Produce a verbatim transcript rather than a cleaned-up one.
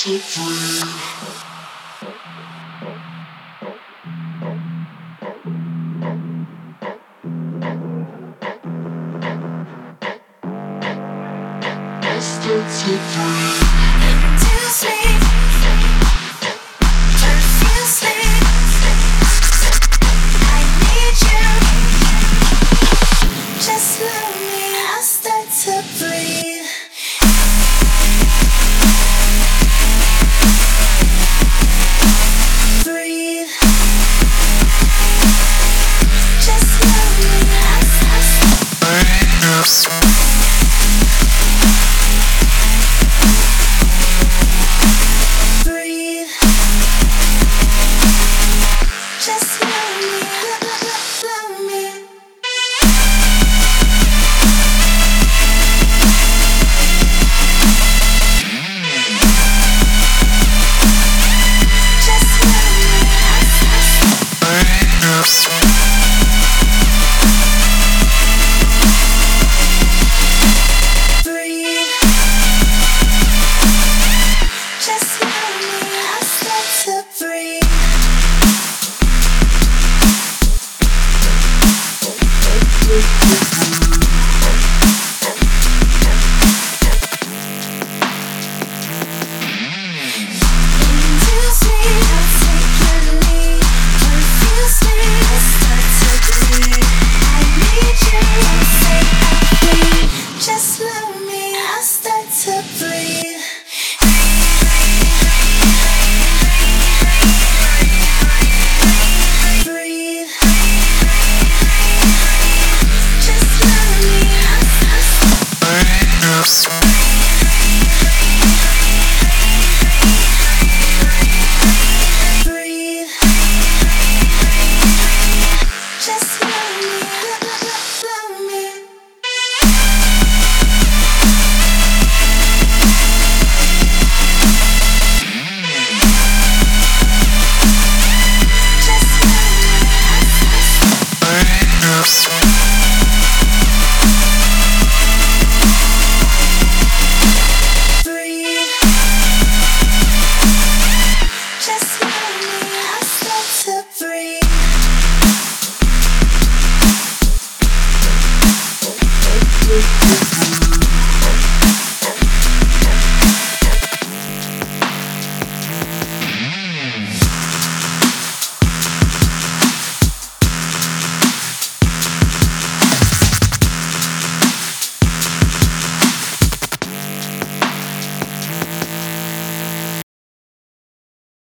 to breathe. I start to breathe. To sleep, to feel sleep. I need you. Just love me. I start to breathe. Breathe. Just love me. I, I, breathe. Just love me. Love, love me. Just love me. Breathe. Just love me. I start to breathe. I start to breathe.